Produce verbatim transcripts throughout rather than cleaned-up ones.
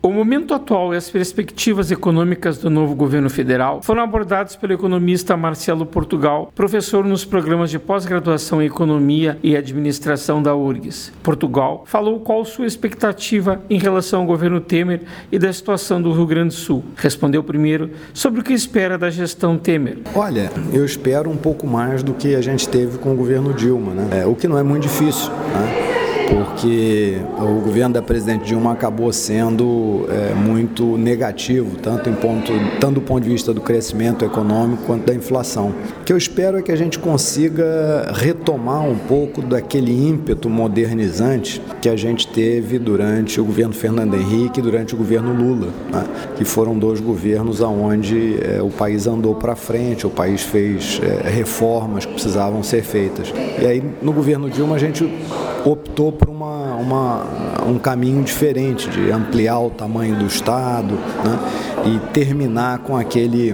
O momento atual e as perspectivas econômicas do novo governo federal foram abordados pelo economista Marcelo Portugal, professor nos programas de pós-graduação em Economia e Administração da U R G S. Portugal falou qual sua expectativa em relação ao governo Temer e da situação do Rio Grande do Sul. Respondeu primeiro sobre o que espera da gestão Temer. Olha, eu espero um pouco mais do que a gente teve com o governo Dilma, né? É, o que não é muito difícil, né? Porque o governo da presidente Dilma acabou sendo é, muito negativo, tanto, em ponto, tanto do ponto de vista do crescimento econômico quanto da inflação. O que eu espero é que a gente consiga retomar um pouco daquele ímpeto modernizante que a gente teve durante o governo Fernando Henrique e durante o governo Lula, né? Que foram dois governos onde é, o país andou para frente, o país fez é, reformas que precisavam ser feitas. E aí, no governo Dilma, a gente optou por uma, uma, um caminho diferente de ampliar o tamanho do Estado, né, e terminar com aquele,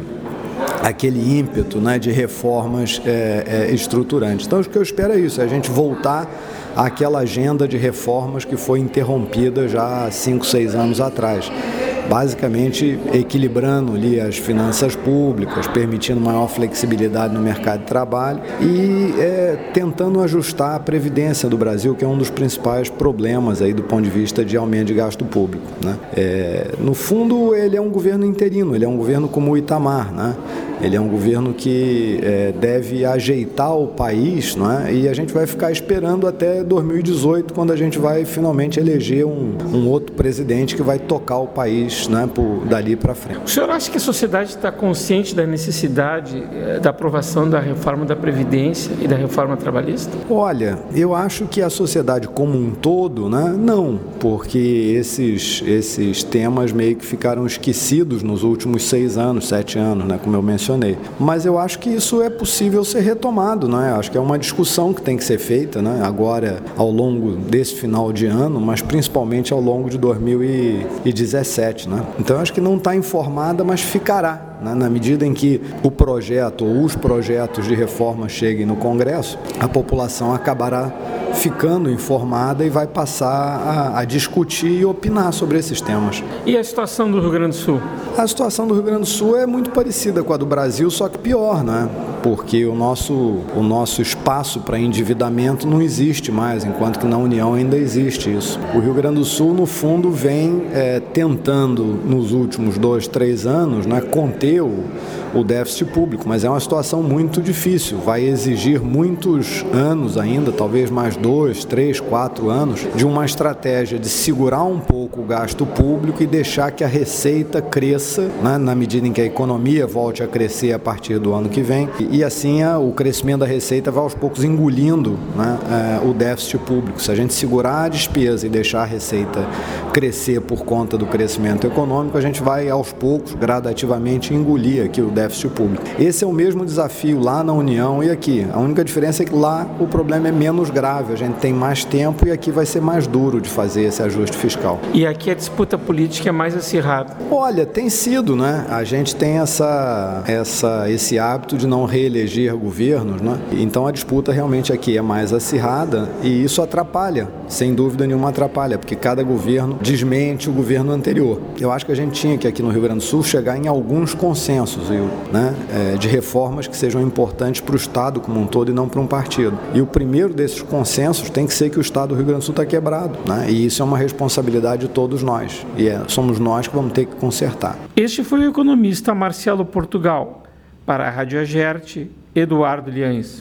aquele ímpeto, né, de reformas é, é, estruturantes. Então, o que eu espero é isso, é a gente voltar àquela agenda de reformas que foi interrompida já há cinco, seis anos atrás. Basicamente equilibrando ali as finanças públicas, permitindo maior flexibilidade no mercado de trabalho e é, tentando ajustar a previdência do Brasil, que é um dos principais problemas aí do ponto de vista de aumento de gasto público, né? É, no fundo, ele é um governo interino, ele é um governo como o Itamar, né? Ele é um governo que é, deve ajeitar o país, não é? E a gente vai ficar esperando até dois mil e dezoito, quando a gente vai finalmente eleger um, um outro presidente que vai tocar o país, né, por, dali para frente. O senhor acha que a sociedade está consciente da necessidade é, da aprovação da reforma da Previdência e da reforma trabalhista? Olha, eu acho que a sociedade como um todo, né, não, porque esses, esses temas meio que ficaram esquecidos nos últimos seis anos, sete anos, né, como eu mencionei. Mas eu acho que isso é possível ser retomado, né? Acho que é uma discussão que tem que ser feita, né? Agora, ao longo desse final de ano, mas principalmente ao longo de dois mil e dezessete, né? Então, acho que não está informada, mas ficará, né? Na medida em que o projeto ou os projetos de reforma cheguem no Congresso, a população acabará ficando informada e vai passar a, a discutir e opinar sobre esses temas. E a situação do Rio Grande do Sul? A situação do Rio Grande do Sul é muito parecida com a do Brasil, só que pior, né? Porque o nosso, o nosso espaço para endividamento não existe mais, enquanto que na União ainda existe isso. O Rio Grande do Sul, no fundo, vem é, tentando, nos últimos dois, três anos, né, conter o, o déficit público, mas é uma situação muito difícil, vai exigir muitos anos ainda, talvez mais dois, três, quatro anos, de uma estratégia de segurar um pouco o gasto público e deixar que a receita cresça, né, na medida em que a economia volte a crescer a partir do ano que vem, e, e assim a, o crescimento da receita vai aos poucos engolindo, né, é, o déficit público. Se a gente segurar a despesa e deixar a receita crescer por conta do crescimento econômico, a gente vai aos poucos, gradativamente, engolir aqui o déficit público. Esse é o mesmo desafio lá na União e aqui. A única diferença é que lá o problema é menos grave, a gente tem mais tempo e aqui vai ser mais duro de fazer esse ajuste fiscal. E aqui a disputa política é mais acirrada? Olha, tem sido, né? A gente tem essa, essa, esse hábito de não reeleger governos, né? Então a disputa realmente aqui é mais acirrada e isso atrapalha, sem dúvida nenhuma atrapalha, porque cada governo desmente o governo anterior. Eu acho que a gente tinha que aqui no Rio Grande do Sul chegar em alguns consensos, né, de reformas que sejam importantes para o Estado como um todo e não para um partido. E o primeiro desses consensos tem que ser que o Estado do Rio Grande do Sul está quebrado, né? E isso é uma responsabilidade de todos nós. E é, somos nós que vamos ter que consertar. Este foi o economista Marcelo Portugal. Para a Rádio Agerte, Eduardo Liães.